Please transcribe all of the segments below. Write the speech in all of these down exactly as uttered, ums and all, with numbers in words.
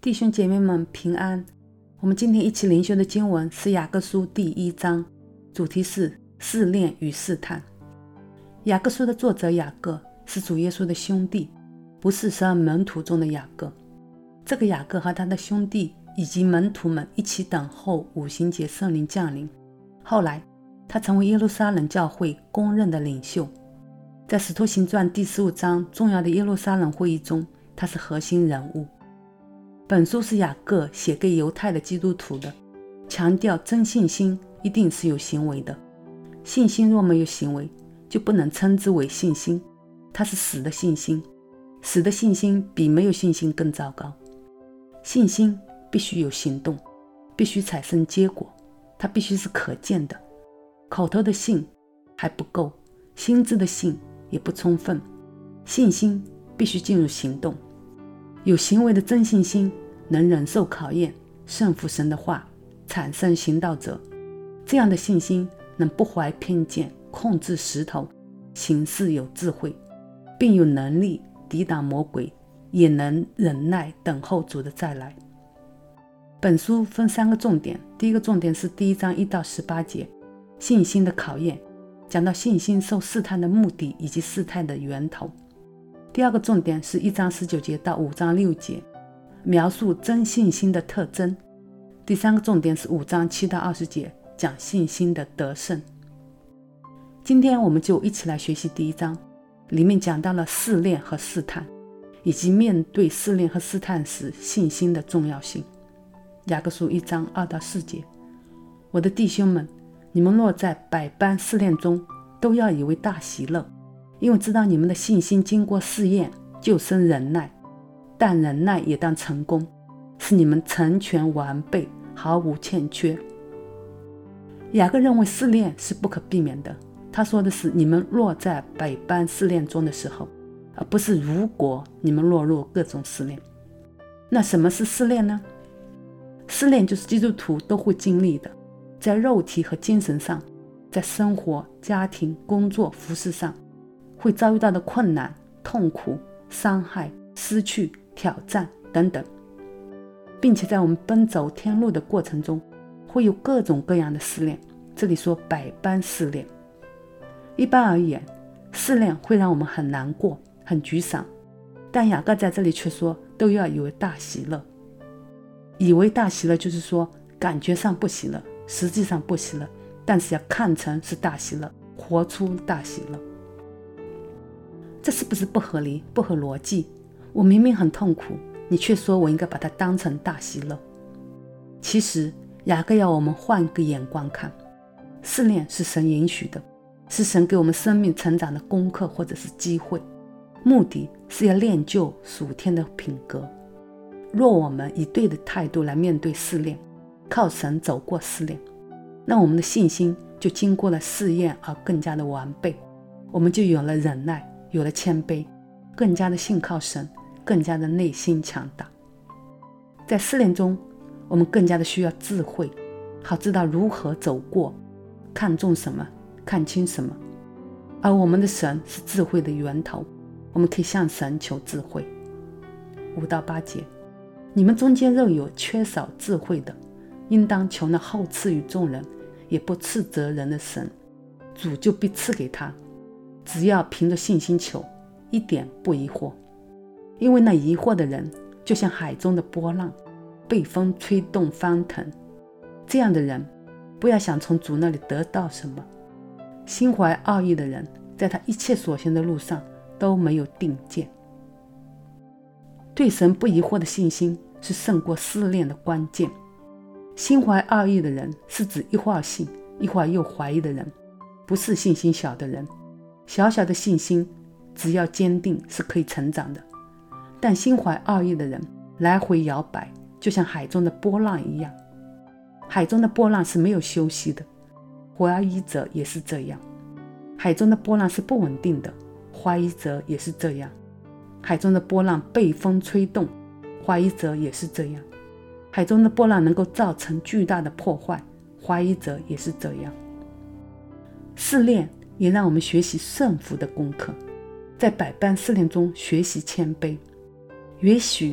弟兄姐妹们平安。我们今天一起灵修的经文是雅各书第一章，主题是试炼与试探。雅各书的作者雅各是主耶稣的兄弟，不是十二门徒中的雅各。这个雅各和他的兄弟以及门徒们一起等候五旬节圣灵降临，后来他成为耶路撒冷教会公认的领袖。在使徒行传第十五章重要的耶路撒冷会议中，他是核心人物。本书是雅各写给犹太的基督徒的，强调真信心一定是有行为的，信心若没有行为，就不能称之为信心，它是死的信心。死的信心比没有信心更糟糕。信心必须有行动，必须产生结果，它必须是可见的。口头的信还不够，心智的信也不充分，信心必须进入行动。有行为的真信心能忍受考验，胜服神的话，产生行道者。这样的信心能不怀偏见，控制石头，行事有智慧，并有能力抵挡魔鬼，也能忍耐等候主的再来。本书分三个重点，第一个重点是第一章一到十八节，信心的考验，讲到信心受试探的目的以及试探的源头。第二个重点是一章十九节到五章六节，描述真信心的特征。第三个重点是五章七到二十节，讲信心的得胜。今天我们就一起来学习第一章，里面讲到了试炼和试探，以及面对试炼和试探时信心的重要性。雅各书一章二到四节，我的弟兄们，你们若在百般试炼中，都要以为大喜乐，因为知道你们的信心经过试验，就生忍耐，但忍耐也当成功，使你们成全完备，毫无欠缺。雅各认为试炼是不可避免的，他说的是你们若在百般试炼中的时候，而不是如果你们落入各种试炼。那什么是试炼呢？试炼就是基督徒都会经历的，在肉体和精神上，在生活、家庭、工作、服事上会遭遇到的困难、痛苦、伤害、失去、挑战等等，并且在我们奔走天路的过程中会有各种各样的试炼，这里说百般试炼。一般而言，试炼会让我们很难过、很沮丧，但雅各在这里却说都要以为大喜乐。以为大喜乐就是说感觉上不喜乐，实际上不喜乐，但是要看成是大喜乐，活出大喜乐。这是不是不合理、不合逻辑？我明明很痛苦，你却说我应该把它当成大喜乐。其实雅各要我们换个眼光看，试炼是神允许的，是神给我们生命成长的功课或者是机会，目的是要练就属天的品格。若我们以对的态度来面对试炼，靠神走过试炼，那我们的信心就经过了试验而更加的完备，我们就有了忍耐，有了谦卑，更加的信靠神，更加的内心强大。在试炼中，我们更加的需要智慧，好知道如何走过，看重什么，看清什么。而我们的神是智慧的源头，我们可以向神求智慧。五到八节，你们中间若有缺少智慧的，应当求那厚赐于众人，也不斥责人的神，主就必赐给他，只要凭着信心求，一点不疑惑。因为那疑惑的人就像海中的波浪，被风吹动翻腾。这样的人不要想从主那里得到什么。心怀傲意的人，在他一切所行的路上都没有定见。对神不疑惑的信心是胜过试炼的关键。心怀傲意的人是指一会儿信一会儿又怀疑的人，不是信心小的人。小小的信心只要坚定是可以成长的，但心怀傲意的人来回摇摆，就像海中的波浪一样。海中的波浪是没有休息的，怀疑者也是这样。海中的波浪是不稳定的，怀疑者也是这样。海中的波浪被风吹动，怀疑者也是这样。海中的波浪能够造成巨大的破坏，怀疑者也是这样。试炼也让我们学习顺服的功课，在百般试炼中学习谦卑。也许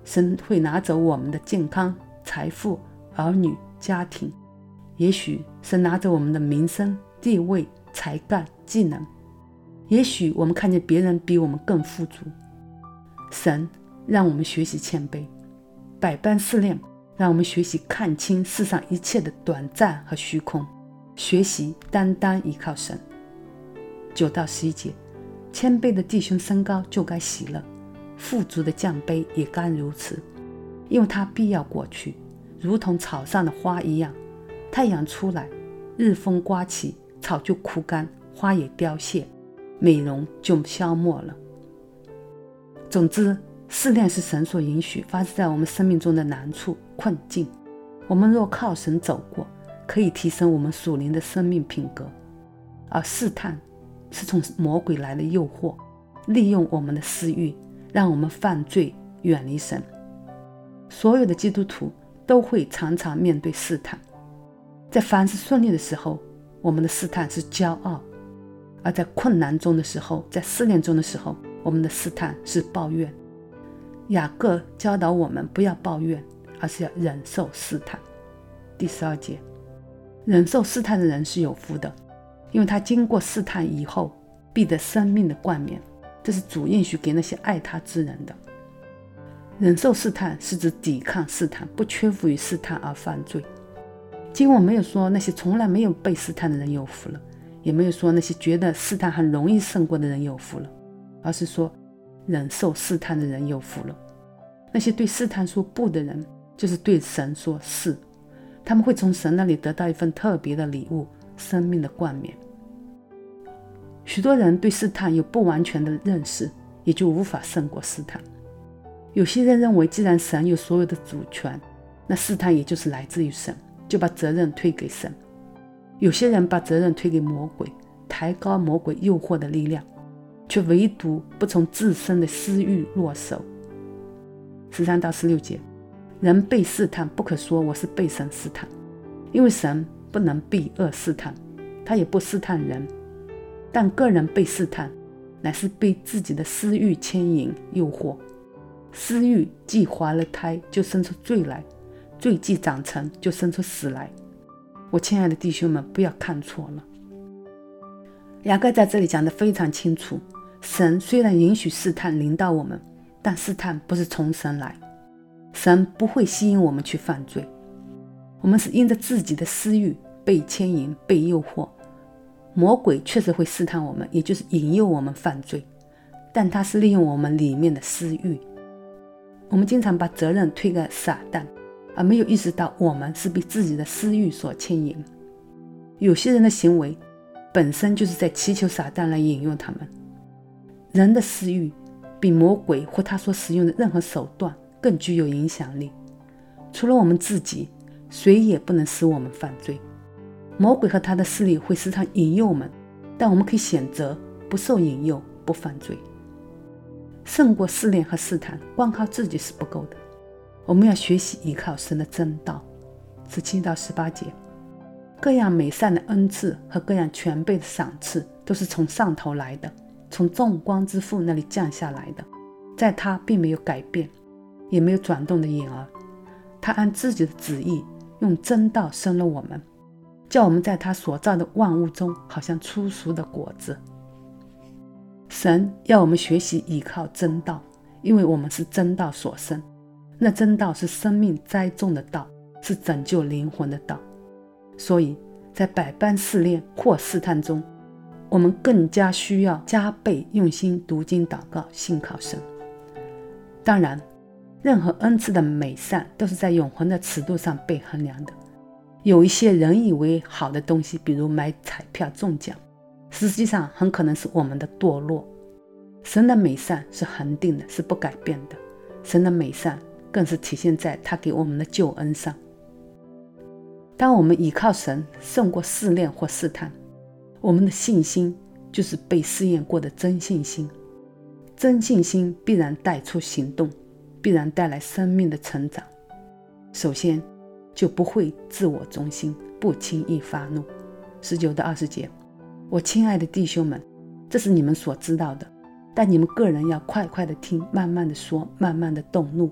神会拿走我们的健康、财富、儿女、家庭，也许神拿走我们的名声、地位、才干、技能，也许我们看见别人比我们更富足。神让我们学习谦卑，百般试炼让我们学习看清世上一切的短暂和虚空，学习单单依靠神。九到十一节，谦卑的弟兄升高就该喜乐，富足的降卑也该如此，因为它必要过去，如同草上的花一样。太阳出来，日风刮起，草就枯干，花也凋谢，美容就消没了。总之，试炼是神所允许发生在我们生命中的难处、困境。我们若靠神走过，可以提升我们属灵的生命品格。而试探是从魔鬼来的诱惑，利用我们的私欲，让我们犯罪，远离神。所有的基督徒都会常常面对试探。在凡事顺利的时候，我们的试探是骄傲；而在困难中的时候，在试炼中的时候，我们的试探是抱怨。雅各教导我们不要抱怨，而是要忍受试探。第十二节，忍受试探的人是有福的，因为他经过试探以后，必得生命的冠冕，这是主应许给那些爱他之人的。忍受试探是指抵抗试探，不屈服于试探而犯罪。经文没有说那些从来没有被试探的人有福了，也没有说那些觉得试探很容易胜过的人有福了，而是说忍受试探的人有福了。那些对试探说不的人，就是对神说是，他们会从神那里得到一份特别的礼物，生命的冠冕。许多人对试探有不完全的认识，也就无法胜过试探。有些人认为既然神有所有的主权，那试探也就是来自于神，就把责任推给神。有些人把责任推给魔鬼，抬高魔鬼诱惑的力量，却唯独不从自身的私欲落手。十三到十六节，人被试探不可说我是被神试探，因为神不能避恶试探，他也不试探人。但个人被试探，乃是被自己的私欲牵引诱惑。私欲既怀了胎，就生出罪来；罪既长成，就生出死来。我亲爱的弟兄们，不要看错了。雅各在这里讲得非常清楚，神虽然允许试探临到我们，但试探不是从神来，神不会吸引我们去犯罪。我们是因着自己的私欲被牵引、被诱惑。魔鬼确实会试探我们，也就是引诱我们犯罪，但他是利用我们里面的私欲。我们经常把责任推给撒旦，而没有意识到我们是被自己的私欲所牵引。有些人的行为本身就是在祈求撒旦来引诱他们。人的私欲比魔鬼或他所使用的任何手段更具有影响力。除了我们自己，谁也不能使我们犯罪。魔鬼和他的势力会时常引诱我们，但我们可以选择不受引诱，不犯罪。胜过试炼和试探，光靠自己是不够的，我们要学习依靠神的真道。十七到十八节，各样美善的恩赐和各样全备的赏赐都是从上头来的，从众光之父那里降下来的，在他并没有改变，也没有转动的影儿。他按自己的旨意用真道生了我们，叫我们在他所造的万物中好像初熟的果子。神要我们学习依靠真道，因为我们是真道所生。那真道是生命栽种的道，是拯救灵魂的道。所以在百般试炼或试探中，我们更加需要加倍用心读经祷告，信靠神。当然，任何恩赐的美善都是在永恒的尺度上被衡量的。有一些人以为好的东西，比如买彩票中奖，实际上很可能是我们的堕落。神的美善是恒定的，是不改变的。神的美善更是体现在他给我们的救恩上。当我们依靠神胜过试炼或试探，我们的信心就是被试验过的真信心。真信心必然带出行动，必然带来生命的成长。首先就不会自我中心，不轻易发怒。十九到二十节，我亲爱的弟兄们，这是你们所知道的，但你们个人要快快的听，慢慢的说，慢慢的动怒，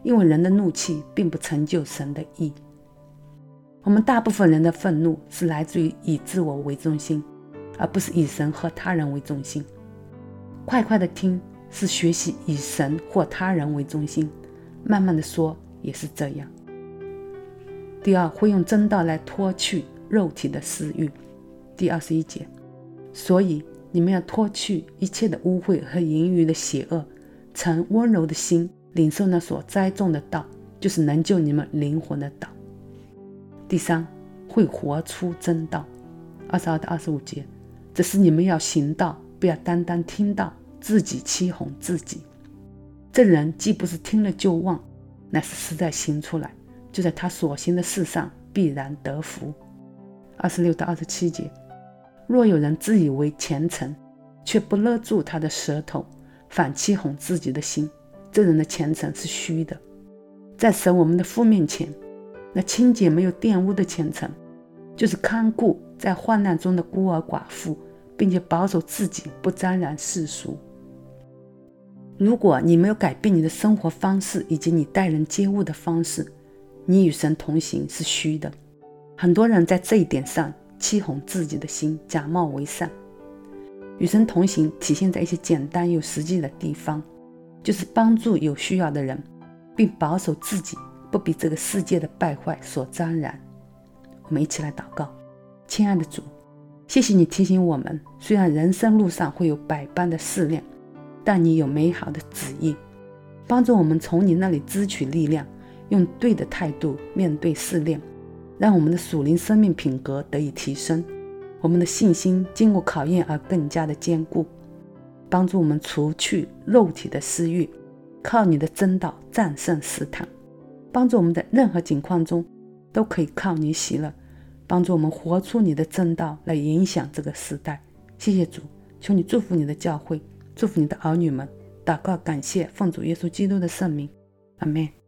因为人的怒气并不成就神的义。我们大部分人的愤怒是来自于以自我为中心，而不是以神和他人为中心。快快的听是学习以神或他人为中心，慢慢的说也是这样。第二，会用真道来脱去肉体的私欲。第二十一节，所以你们要脱去一切的污秽和淫余的邪恶，呈温柔的心领受那所栽种的道，就是能救你们灵魂的道。第三，会活出真道。二十二到二十五节，只是你们要行道，不要单单听到，自己欺哄自己。这人既不是听了就忘，乃是实在行出来，就在他所行的事上必然得福。二十六到二十七节，若有人自以为虔诚，却不勒住他的舌头，反欺哄自己的心，这人的虔诚是虚的。在神我们的父面前，那清洁没有玷污的虔诚，就是看顾在患难中的孤儿寡妇，并且保守自己不沾染世俗。如果你没有改变你的生活方式以及你待人接物的方式，你与神同行是虚的。很多人在这一点上欺哄自己的心，假冒为善。与神同行体现在一些简单又实际的地方，就是帮助有需要的人，并保守自己不比这个世界的败坏所沾染。我们一起来祷告。亲爱的主，谢谢你提醒我们，虽然人生路上会有百般的试炼，但你有美好的旨意，帮助我们从你那里支取力量，用对的态度面对试炼，让我们的属灵生命品格得以提升，我们的信心经过考验而更加的坚固，帮助我们除去肉体的私欲，靠你的真道战胜试探，帮助我们在任何境况中都可以靠你喜乐，帮助我们活出你的真道来影响这个时代。谢谢主，求你祝福你的教会，祝福你的儿女们。祷告感谢，奉主耶稣基督的圣名，阿们。